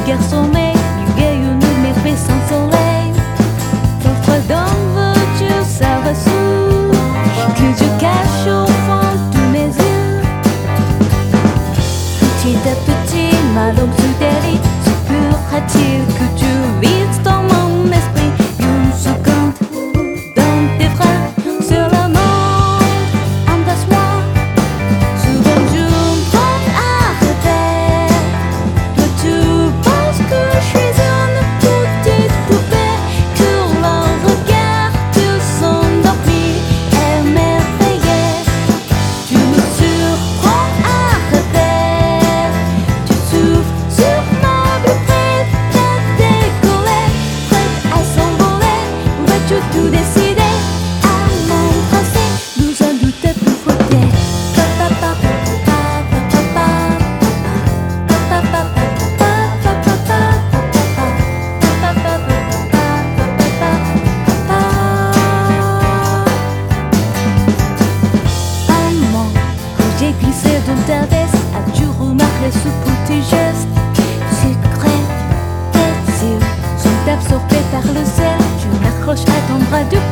vulgaire sommeil, vulgaire une mépris sans soleil. Pourquoi donc veux-tu savoir ce que je cache au fond de mes yeux? Petit à petit, ma langue se délie. Se pourra-t-il que tu vives dans mon esprit une seconde dans tes bras sur la monde? Embrasse-moi. Souvent je me prends à rêver. Toi tu penses que je suis une petite poupée, que l'on regarde s'endormir et m'éveiller. Tu me surprends à rêver. Tu souffles sur ma bouche prête à décoller, prête à s'envoler. Vas-tu tout décider à m'embrasser? Nous en doute plus frotter. Amant, j'ai glissé dans ta veste. As-tu remarqué ce petit geste secret? Tes yeux sont absorbés par le sel. Je m'accroche à ton bras du